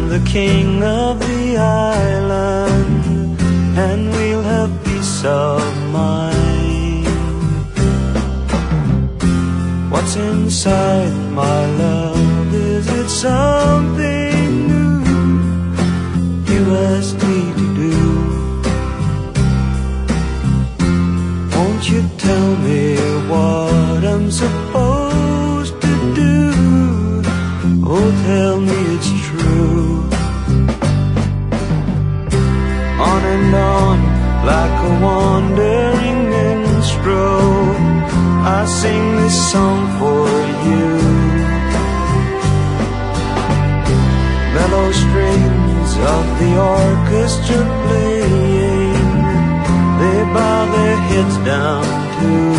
the king of the island, and we'll have peace of mind. What's inside my love? Is it something new you asked me to do? Won't you tell me what I'm supposed to do? Oh, tell me it's true. On and on, like a wandering minstrel, I sing this song for you. Mellow strings of the orchestra playing, they bow their heads down too.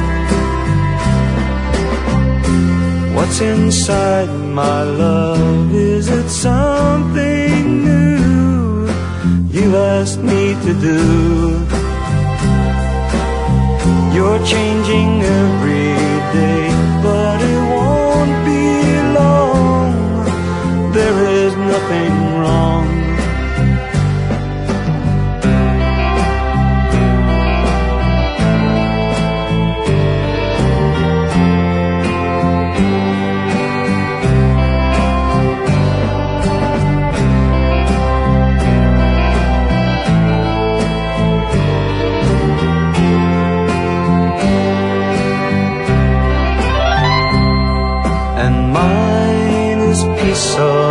What's inside my love? Is it something new you asked me to do? You're changing every day, but it won't be long. There is nothing wrong. And mine is peace of